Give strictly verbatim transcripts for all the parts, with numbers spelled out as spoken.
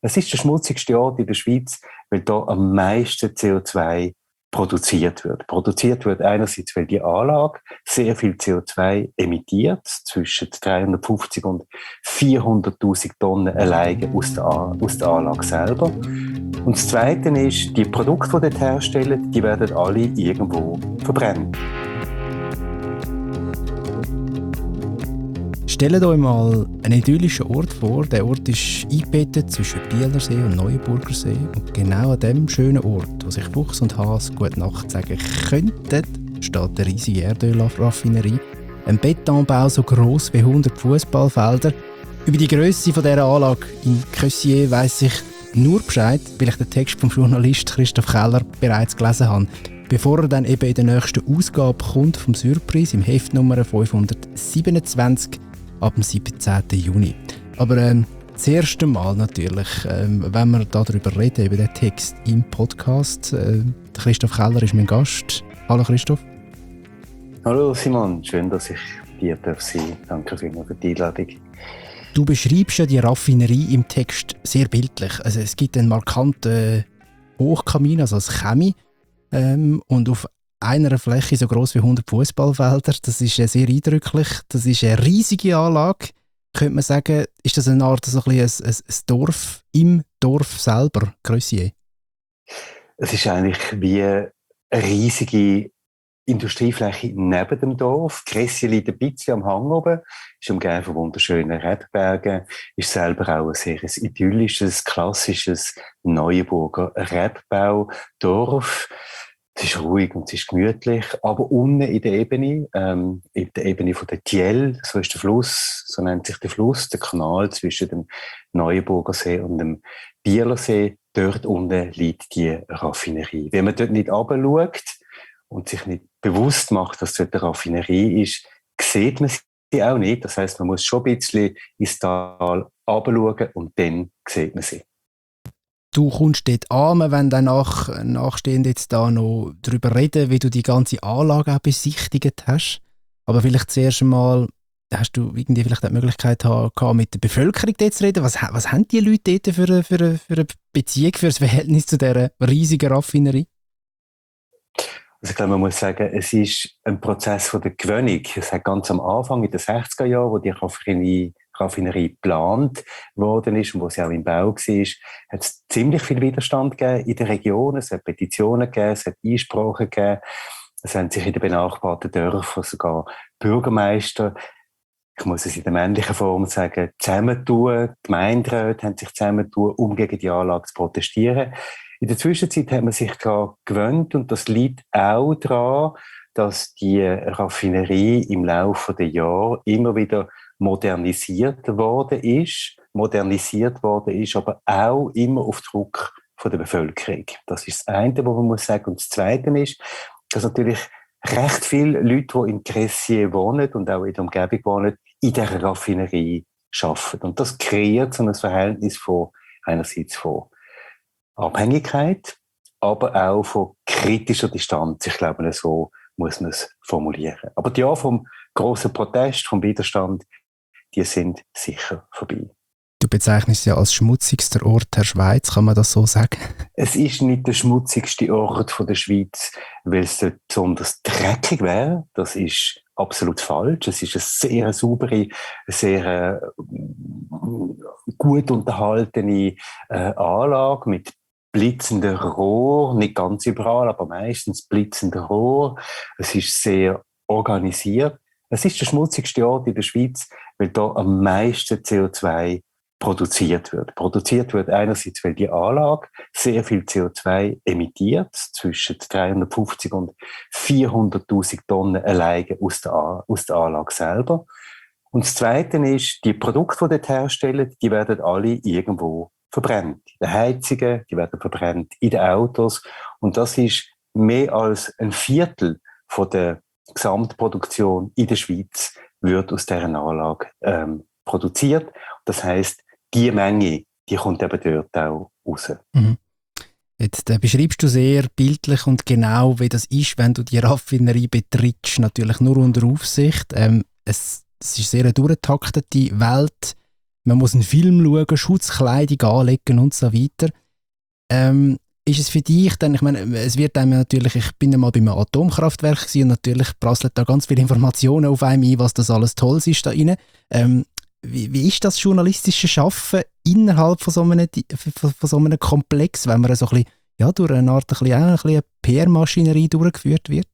Es ist der schmutzigste Ort in der Schweiz, weil da am meisten C O zwei produziert wird. Produziert wird einerseits, weil die Anlage sehr viel C O zwei emittiert, zwischen dreihundertfünfzig und vierhunderttausend Tonnen alleine aus der, aus der Anlage selber. Und das Zweite ist, die Produkte, die dort herstellen, die werden alle irgendwo verbrennt. Stellt euch mal einen idyllischen Ort vor. Der Ort ist eingebettet zwischen Bielersee und Neuenburgersee. Und genau an diesem schönen Ort, wo sich Fuchs und Hase gute Nacht sagen könnten, steht eine riesige Erdölraffinerie. Ein Betonbau so gross wie hundert Fußballfelder. Über die Grösse dieser Anlage in Coessier weiss ich nur Bescheid, weil ich den Text vom Journalist Christoph Keller bereits gelesen habe. Bevor er dann eben in der nächsten Ausgabe kommt vom Surprise im Heftnummer fünfhundertsiebenundzwanzig ab dem siebzehnten Juni. Aber ähm, das erste Mal natürlich, ähm, wenn wir darüber reden, über den Text im Podcast. Äh, Christoph Keller ist mein Gast. Hallo Christoph. Hallo Simon, schön, dass ich hier sein darf. Danke vielmals für die Einladung. Du beschreibst ja die Raffinerie im Text sehr bildlich. Also es gibt einen markanten Hochkamin, also das Chemie, ähm, und auf einer Fläche so gross wie hundert Fußballfelder. Das ist äh, sehr eindrücklich. Das ist eine riesige Anlage. Könnte man sagen, ist das eine Art so ein, ein, ein, ein Dorf im Dorf selber, Coessier? Es ist eigentlich wie eine riesige Industriefläche neben dem Dorf. Coessier liegt ein bisschen am Hang oben, ist umgeben von wunderschönen Rebbergen, ist selber auch ein sehr idyllisches, klassisches Neuenburger Rebbaudorf. Es ist ruhig und es ist gemütlich, aber unten in der Ebene, ähm, in der Ebene von der Thiel, so ist der Fluss, so nennt sich der Fluss, der Kanal zwischen dem Neuenburger See und dem Bielersee, dort unten liegt die Raffinerie. Wenn man dort nicht runterschaut und sich nicht bewusst macht, dass dort eine Raffinerie ist, sieht man sie auch nicht. Das heisst, man muss schon ein bisschen ins Tal runterschauen und dann sieht man sie. Du kommst dort an, wir wollen dann nach, nachstehend jetzt da noch darüber reden, wie du die ganze Anlage auch besichtigt hast. Aber vielleicht zuerst einmal, hast du irgendwie vielleicht die Möglichkeit gehabt, mit der Bevölkerung dort zu reden? Was, was haben die Leute dort für eine, für eine, für eine Beziehung, für ein Verhältnis zu dieser riesigen Raffinerie? Also ich glaube, man muss sagen, es ist ein Prozess von der Gewöhnung. Es hat ganz am Anfang, in den sechziger Jahren, wo die Raffinerie, Raffinerie geplant worden ist und wo sie auch im Bau war, hat es ziemlich viel Widerstand gegeben in der Region. Es hat Petitionen gegeben, es hat Einsprachen gegeben. Es haben sich in den benachbarten Dörfern sogar Bürgermeister, ich muss es in der männlichen Form sagen, zusammentun. Die Gemeinderäte haben sich zusammentun, um gegen die Anlage zu protestieren. In der Zwischenzeit hat man sich daran gewöhnt und das liegt auch daran, dass die Raffinerie im Laufe der Jahre immer wieder modernisiert worden ist, modernisiert worden ist, aber auch immer auf Druck von der Bevölkerung. Das ist das eine, was man muss sagen. Und das Zweite ist, dass natürlich recht viele Leute, die in Coessier wohnen und auch in der Umgebung wohnen, in dieser Raffinerie arbeiten. Und das kreiert so ein Verhältnis von einerseits von Abhängigkeit, aber auch von kritischer Distanz. Ich glaube, so muss man es formulieren. Aber die Jahre vom grossen Protest, vom Widerstand, die sind sicher vorbei. Du bezeichnest es ja als schmutzigster Ort der Schweiz, kann man das so sagen? Es ist nicht der schmutzigste Ort der Schweiz, weil es dort besonders dreckig wäre. Das ist absolut falsch. Es ist eine sehr saubere, sehr äh, gut unterhaltene äh, Anlage mit blitzenden Rohr, nicht ganz überall, aber meistens blitzende Rohr. Es ist sehr organisiert. Es ist der schmutzigste Ort in der Schweiz, weil da am meisten C O zwei produziert wird. Produziert wird einerseits, weil die Anlage sehr viel C O zwei emittiert, zwischen dreihundertfünfzig und vierhunderttausend Tonnen alleine aus der, aus der Anlage selber. Und das Zweite ist, die Produkte, die dort herstellen, die werden alle irgendwo verbrennt. In den Heizungen, die werden verbrennt, in den Autos. Und das ist mehr als ein Viertel von der Gesamtproduktion in der Schweiz wird aus dieser Anlage ähm, produziert. Das heisst, die Menge, die kommt eben dort auch raus. Mhm. Jetzt äh, beschreibst du sehr bildlich und genau, wie das ist, wenn du die Raffinerie betrittst. Natürlich nur unter Aufsicht. Ähm, es, es ist sehr eine durchgetaktete Welt. man muss einen Film schauen, Schutzkleidung anlegen und so weiter. Ähm, ist es für dich dann, ich meine, es wird einem natürlich, ich bin einmal bei einem Atomkraftwerk gewesen und natürlich prasselt da ganz viele Informationen auf einem ein, was das alles Tolles ist da rein. Ähm, wie, wie ist das journalistische Schaffen innerhalb von so einem, von, von so einem Komplex, wenn man so ein bisschen, ja, durch eine Art ein bisschen, ein bisschen eine P R-Maschinerie durchgeführt wird?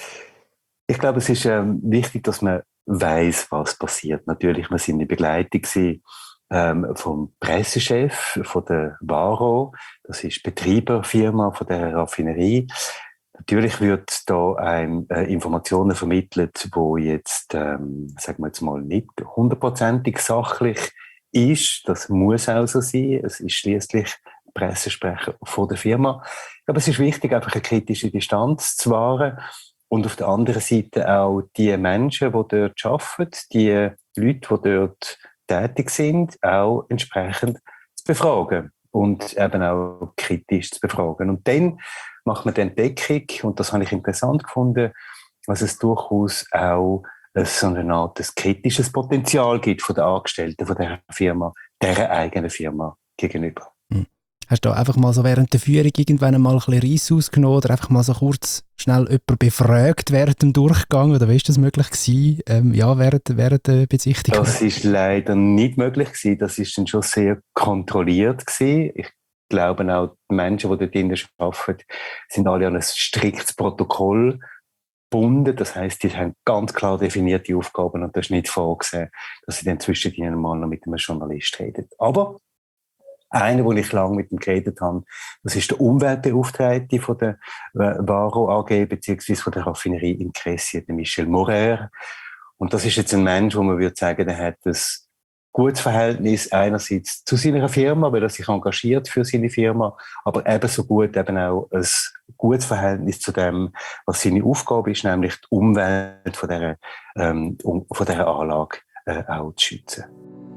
Ich glaube, es ist ähm, wichtig, dass man weiss, was passiert. Natürlich, wir sind in Begleitung gewesen, ähm, vom Pressechef von der Varo, das ist die Betreiberfirma von der Raffinerie. Natürlich wird da ein, äh, Informationen vermittelt, wo jetzt, ähm, sagen wir jetzt mal, nicht hundertprozentig sachlich ist. Das muss auch so sein. Es ist schließlich Pressesprecher von der Firma. Aber es ist wichtig, einfach eine kritische Distanz zu wahren. Und auf der anderen Seite auch die Menschen, die dort arbeiten, die Leute, die dort tätig sind, auch entsprechend zu befragen und eben auch kritisch zu befragen. Und dann macht man die Entdeckung, und das habe ich interessant gefunden, dass es durchaus auch so eine Art kritisches Potenzial gibt von den Angestellten von dieser Firma, deren eigenen Firma gegenüber. Hm. Hast du da einfach mal so während der Führung irgendwann mal ein bisschen Reis ausgenommen oder einfach mal so kurz schnell jemanden befragt während dem Durchgang? Oder wie ist das möglich gewesen, ähm, ja, während, während der Bezichtigung? Das ist leider nicht möglich gewesen. Das ist dann schon sehr kontrolliert gewesen. Ich glaube auch, die Menschen, die dort drinnen arbeiten, sind alle an ein striktes Protokoll gebunden. Das heisst, die haben ganz klar definierte Aufgaben und das ist nicht vorgesehen, dass sie dann zwischen ihnen mal noch mit einem Journalist reden. Aber einer, den ich lange mit ihm geredet habe, das ist der Umweltbeauftragte von der Varo A G beziehungsweise von der Raffinerie in Cressier, der Michel Morer. Und das ist jetzt ein Mensch, wo man würde sagen, der hat ein gutes Verhältnis einerseits zu seiner Firma, weil er sich engagiert für seine Firma, aber ebenso gut eben auch ein gutes Verhältnis zu dem, was seine Aufgabe ist, nämlich die Umwelt von dieser, ähm, von dieser Anlage äh, auch zu schützen.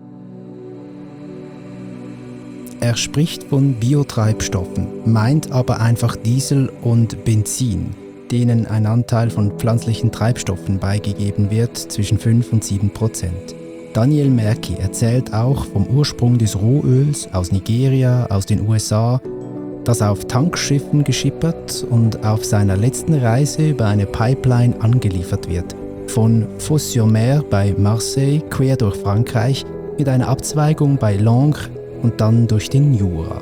Er spricht von Biotreibstoffen, meint aber einfach Diesel und Benzin, denen ein Anteil von pflanzlichen Treibstoffen beigegeben wird, zwischen fünf und sieben Prozent. Daniel Merki erzählt auch vom Ursprung des Rohöls aus Nigeria, aus den U S A, das auf Tankschiffen geschippert und auf seiner letzten Reise über eine Pipeline angeliefert wird. Von Fos-sur-Mer bei Marseille quer durch Frankreich mit einer Abzweigung bei Langres und dann durch den Jura.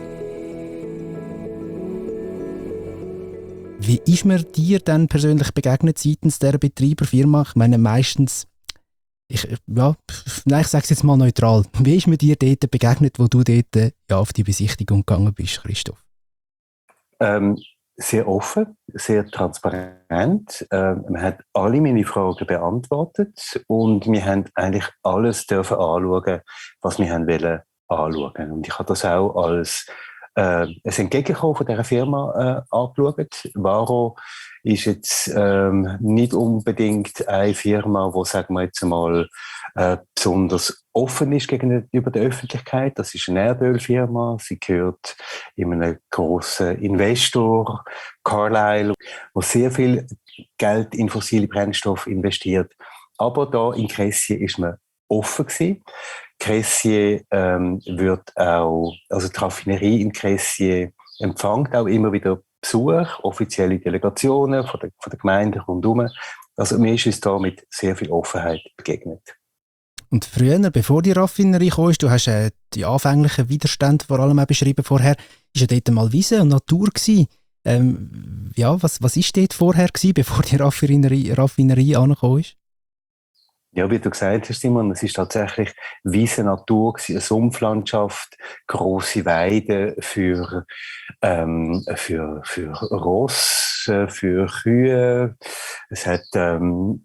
Wie ist mir dir denn persönlich begegnet seitens dieser Betreiberfirma? Ich meine, meistens, ich, ja, nein, ich sage es jetzt mal neutral. Wie ist mir dir dort begegnet, wo du dort ja, auf die Besichtigung gegangen bist, Christoph? Ähm, sehr offen, sehr transparent. Ähm, man hat alle meine Fragen beantwortet und wir haben eigentlich alles dürfen anschauen, was wir haben wollen anschauen. Und ich habe das auch als äh, ein Entgegenkommen von dieser Firma äh, angeschaut. Varo ist jetzt ähm, nicht unbedingt eine Firma, die, sagen wir jetzt mal, äh, besonders offen ist gegenüber der Öffentlichkeit. Das ist eine Erdölfirma. Sie gehört in einem grossen Investor, Carlyle, der sehr viel Geld in fossile Brennstoffe investiert. Aber da in Cressier ist man offen gewesen. Cressier ähm, wird auch, also die Raffinerie in Cressier empfängt auch immer wieder Besuch, offizielle Delegationen von der, von der Gemeinde rundherum. Also mir ist es da mit sehr viel Offenheit begegnet. Und früher, bevor die Raffinerie kam, du hast äh, die anfänglichen Widerstände vor allem auch beschrieben vorher, ist ja dort mal Wiese und Natur gewesen. Ähm, ja, was, was ist dort vorher gewesen, bevor die Raffinerie, Raffinerie angekommen ist? Ja, wie du gesagt hast, Simon, es ist tatsächlich weisse Natur gewesen, eine Sumpflandschaft, grosse Weiden für, ähm, für, für Ross, für Kühe. Es hat, ähm,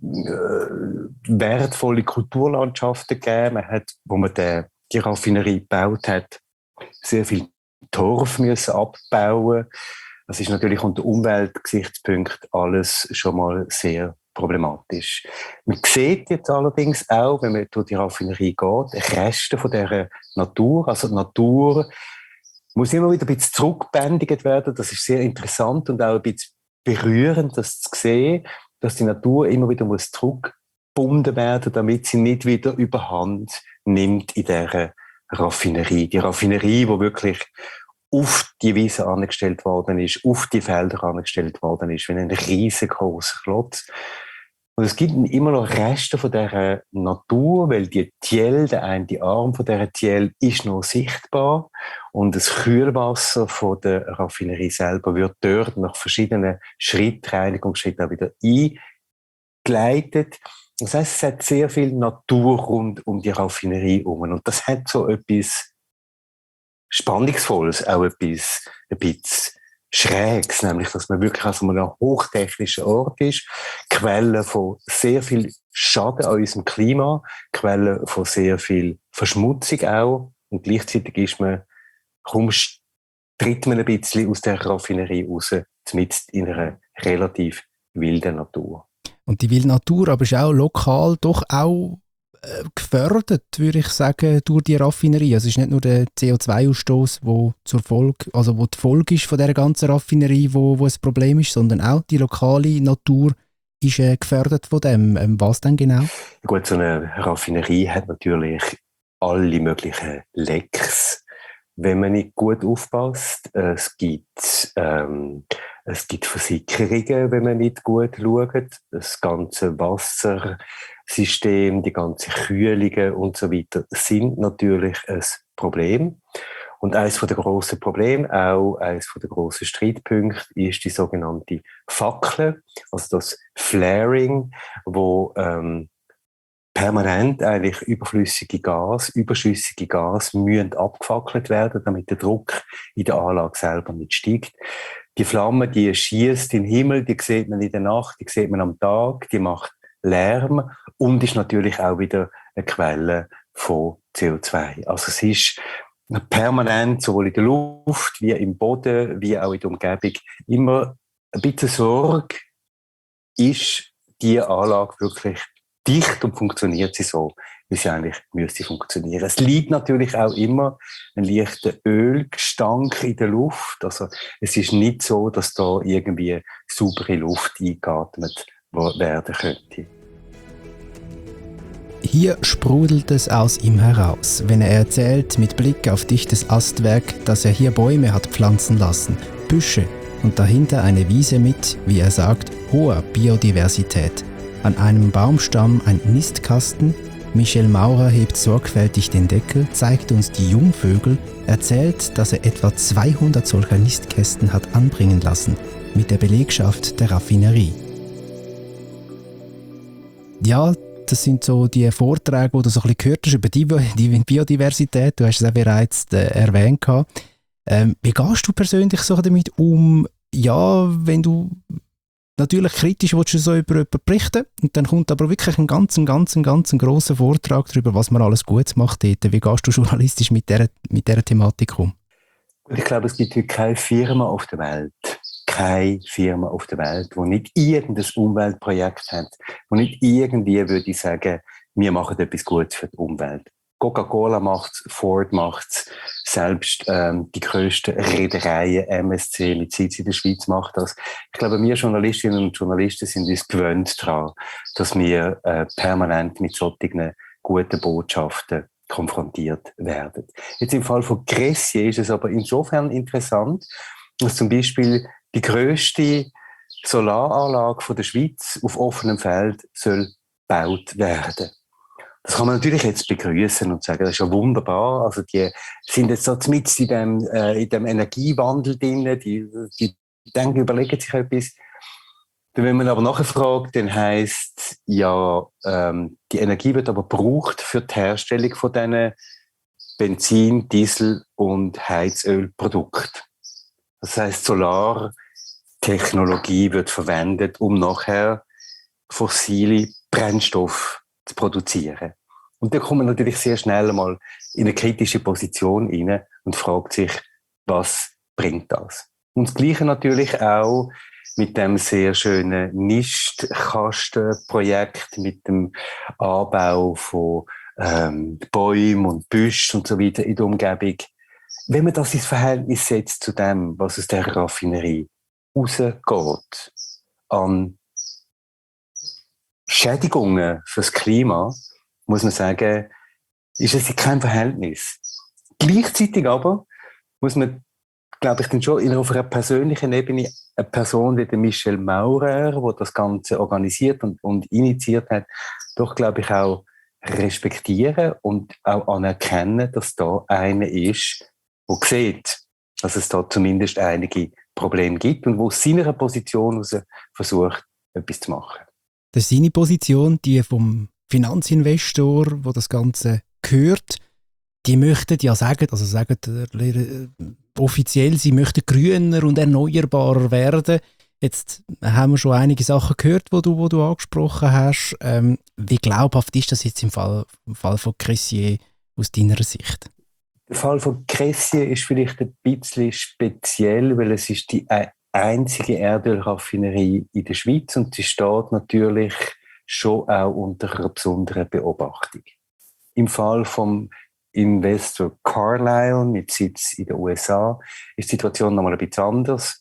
äh, wertvolle Kulturlandschaften gegeben. Man hat, wo man die, die Raffinerie gebaut hat, sehr viel Torf müssen abbauen. Das ist natürlich unter Umweltgesichtspunkten alles schon mal sehr problematisch. Man sieht jetzt allerdings auch, wenn man durch die Raffinerie geht, Reste von dieser Natur. Also die Natur muss immer wieder ein bisschen zurückbändigt werden. Das ist sehr interessant und auch ein bisschen berührend, das zu sehen, dass die Natur immer wieder muss zurückgebunden werden, damit sie nicht wieder überhand nimmt in dieser Raffinerie. Die Raffinerie, die wirklich auf die Wiese angestellt worden ist, auf die Felder angestellt worden ist, wie ein riesengroßer Klotz. Und es gibt immer noch Reste von dieser Natur, weil die Tiel, der eine Arm von dieser Tiel, ist noch sichtbar. Und das Kühlwasser von der Raffinerie selber wird dort nach verschiedenen Schritten, Reinigungsschritten auch wieder eingeleitet. Das heisst, es hat sehr viel Natur rund um die Raffinerie herum. Und das hat so etwas Spannungsvolles, auch etwas, ein bisschen Schräges, nämlich, dass man wirklich an so einem hochtechnischen Ort ist, Quelle von sehr viel Schaden an unserem Klima, Quelle von sehr viel Verschmutzung auch, und gleichzeitig ist man, kaum tritt man ein bisschen aus der Raffinerie raus, mitten in einer relativ wilden Natur. Und die wilde Natur aber ist auch lokal doch auch äh, gefördert, würde ich sagen, durch die Raffinerie. Also es ist nicht nur der C O zwei Ausstoß, wo zur Folge, also wo die Folge ist von dieser ganzen Raffinerie, wo, wo ein Problem ist, sondern auch die lokale Natur ist äh, gefördert von dem. Ähm, was denn genau? Gut, so eine Raffinerie hat natürlich alle möglichen Lecks, wenn man nicht gut aufpasst. Es gibt, ähm, es gibt Versickerungen, wenn man nicht gut schaut. Das ganze Wassersystem, die ganzen Kühlungen und so weiter sind natürlich ein Problem. Und eines der grossen Probleme, auch eines der grossen Streitpunkte, ist die sogenannte Fackel, also das Flaring, wo ähm, permanent eigentlich überflüssige Gas, überschüssige Gas müssen abgefackelt werden, damit der Druck in der Anlage selber nicht steigt. Die Flamme, die schießt in den Himmel, die sieht man in der Nacht, die sieht man am Tag, die macht Lärm und ist natürlich auch wieder eine Quelle von C O zwei. Also es ist permanent, sowohl in der Luft, wie im Boden, wie auch in der Umgebung, immer ein bisschen Sorge, ist die Anlage wirklich dicht und funktioniert sie so, wie sie eigentlich müsste funktionieren. Es liegt natürlich auch immer ein leichter Ölgestank in der Luft. Also es ist nicht so, dass da irgendwie saubere Luft eingeatmet werden könnte. Hier sprudelt es aus ihm heraus, wenn er erzählt mit Blick auf dichtes Astwerk, dass er hier Bäume hat pflanzen lassen, Büsche und dahinter eine Wiese mit, wie er sagt, hoher Biodiversität. An einem Baumstamm ein Nistkasten. Michel Maurer hebt sorgfältig den Deckel, zeigt uns die Jungvögel, erzählt, dass er etwa zweihundert solcher Nistkästen hat anbringen lassen, mit der Belegschaft der Raffinerie. Ja, das sind so die Vorträge, die du so ein bisschen gehört hast über die Biodiversität. Du hast es auch bereits äh, erwähnt. Ähm, wie gehst du persönlich so damit um, ja, wenn du natürlich kritisch willst du so über jemanden berichten und dann kommt aber wirklich ein ganz, ganz, ganz grosser Vortrag darüber, was man alles Gutes macht dort. Wie gehst du journalistisch mit dieser, mit dieser Thematik um? Ich glaube, es gibt keine Firma auf der Welt, keine Firma auf der Welt, die nicht irgendein Umweltprojekt hat, die nicht irgendwie, würde ich sagen, wir machen etwas Gutes für die Umwelt. Coca-Cola macht's, Ford macht's, selbst ähm, die grössten Reedereien, M S C mit Sitz in der Schweiz macht das. Ich glaube, wir Journalistinnen und Journalisten sind uns gewöhnt daran, dass wir äh, permanent mit solchen guten Botschaften konfrontiert werden. Jetzt im Fall von Cressier ist es aber insofern interessant, dass zum Beispiel die grösste Solaranlage von der Schweiz auf offenem Feld soll gebaut werden. Das kann man natürlich jetzt begrüßen und sagen, das ist ja wunderbar. Also die sind jetzt so mitten in dem, äh, in dem Energiewandel drin, die, die denken, überlegen sich etwas. Wenn man aber nachher fragt, dann heisst ja, ähm, die Energie wird aber gebraucht für die Herstellung von diesen Benzin-, Diesel- und Heizölprodukten. Das heisst, Solartechnologie wird verwendet, um nachher fossile Brennstoffe zu produzieren. Und da kommt man natürlich sehr schnell mal in eine kritische Position rein und fragt sich, was bringt das? Und das Gleiche natürlich auch mit dem sehr schönen Nistkastenprojekt, mit dem Anbau von ähm, Bäumen und Büschen und so weiter in der Umgebung. Wenn man das ins Verhältnis setzt zu dem, was aus der Raffinerie rausgeht, an Schädigungen fürs Klima, muss man sagen, ist es kein Verhältnis. Gleichzeitig aber muss man, glaube ich, dann schon auf einer persönlichen Ebene eine Person wie der Michel Maurer, der das Ganze organisiert und, und initiiert hat, doch, glaube ich, auch respektieren und auch anerkennen, dass da einer ist, der sieht, dass es da zumindest einige Probleme gibt und wo aus seiner Position heraus versucht, etwas zu machen. Das ist seine Position, die vom Finanzinvestor, der das Ganze gehört. Die möchten ja sagen, also sagen äh, offiziell, sie möchten grüner und erneuerbarer werden. Jetzt haben wir schon einige Sachen gehört, die du, wo du angesprochen hast. Ähm, wie glaubhaft ist das jetzt im Fall, im Fall von Cressier aus deiner Sicht? Der Fall von Cressier ist vielleicht ein bisschen speziell, weil es ist die einzige Erdölraffinerie in der Schweiz und sie steht natürlich schon auch unter einer besonderen Beobachtung. Im Fall vom Investor Carlyle mit Sitz in den U S A ist die Situation nochmal ein bisschen anders.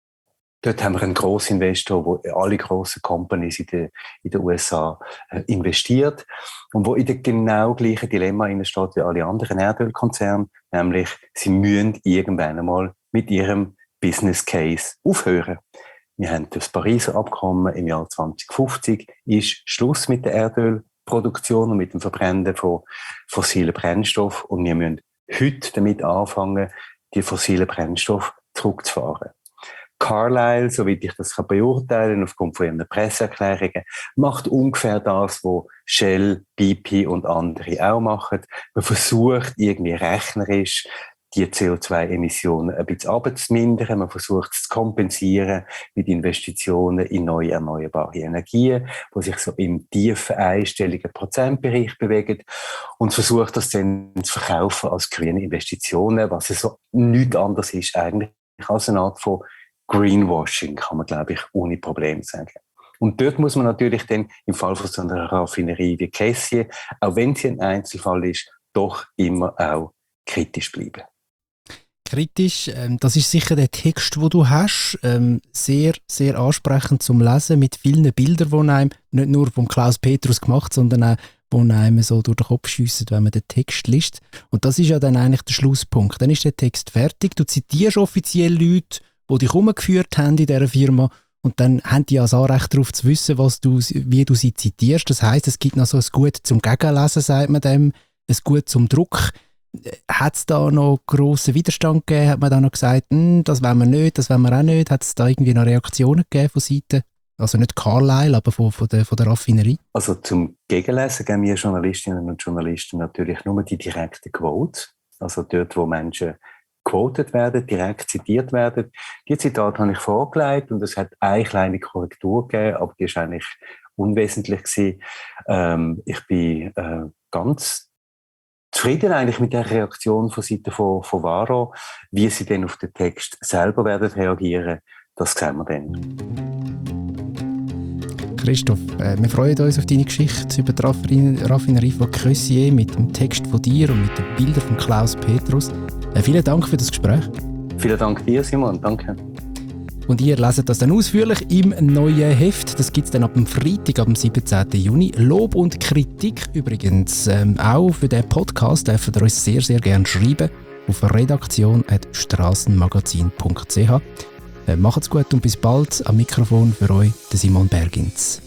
Dort haben wir einen Grossinvestor, der alle grossen Companies in den, in den U S A äh, investiert und wo in dem genau gleichen Dilemma steht wie alle anderen Erdölkonzerne, nämlich sie müssen irgendwann einmal mit ihrem Business Case aufhören. Wir haben das Pariser Abkommen im Jahr zwanzig fünfzig, ist Schluss mit der Erdölproduktion und mit dem Verbrennen von fossilen Brennstoffen und wir müssen heute damit anfangen, die fossilen Brennstoffe zurückzufahren. Carlyle, soweit ich das kann beurteilen aufgrund von ihren Presseerklärungen, macht ungefähr das, was Shell, B P und andere auch machen. Man versucht irgendwie rechnerisch die C O zwei Emissionen ein bisschen abzumindern. Man versucht es zu kompensieren mit Investitionen in neue erneuerbare Energien, die sich so im tiefen einstelligen Prozentbereich bewegen und versucht das dann zu verkaufen als grüne Investitionen, was so nichts anderes ist eigentlich als eine Art von Greenwashing, kann man, glaube ich, ohne Probleme sagen. Und dort muss man natürlich dann im Fall von so einer Raffinerie wie Cressier, auch wenn sie ein Einzelfall ist, doch immer auch kritisch bleiben. Kritisch, ähm, das ist sicher der Text, den du hast, ähm, sehr, sehr ansprechend zum Lesen, mit vielen Bildern, die einem nicht nur vom Klaus Petrus gemacht, sondern auch, die einem so durch den Kopf schiessen, wenn man den Text liest. Und das ist ja dann eigentlich der Schlusspunkt. Dann ist der Text fertig, du zitierst offiziell Leute, die dich herumgeführt haben in dieser Firma und dann haben die ja das Anrecht darauf zu wissen, was du, wie du sie zitierst. Das heisst, es gibt noch so ein Gut zum Gegenlesen, sagt man dem, ein Gut zum Druck. Hat es da noch grossen Widerstand gegeben? Hat man da noch gesagt, das wollen wir nicht, das wollen wir auch nicht? Hat es da irgendwie noch Reaktionen gegeben von Seiten, also nicht Carlyle, aber von, von, der, von der Raffinerie? Also zum Gegenlesen geben wir Journalistinnen und Journalisten natürlich nur die direkten Quotes, also dort, wo Menschen quoted werden, direkt zitiert werden. Die Zitate habe ich vorgelegt und es hat eine kleine Korrektur gegeben, aber die ist eigentlich unwesentlich gewesen. Ähm, ich bin äh, ganz zufrieden eigentlich mit der Reaktion von Seiten von, von Varo. Wie sie dann auf den Text selber werden reagieren, das sehen wir dann. Christoph, äh, wir freuen uns auf deine Geschichte über die Raffinerie von Cressier mit dem Text von dir und mit den Bildern von Klaus Petrus. Äh, vielen Dank für das Gespräch. Vielen Dank dir, Simon. Danke. Und ihr leset das dann ausführlich im neuen Heft. Das gibt es dann ab dem Freitag, ab dem siebzehnten Juni. Lob und Kritik übrigens ähm, auch für diesen Podcast dürft ihr uns sehr, sehr gerne schreiben auf redaktion at strassenmagazin punkt c h. Äh, macht's gut und bis bald. Am Mikrofon für euch der Simon Bergins.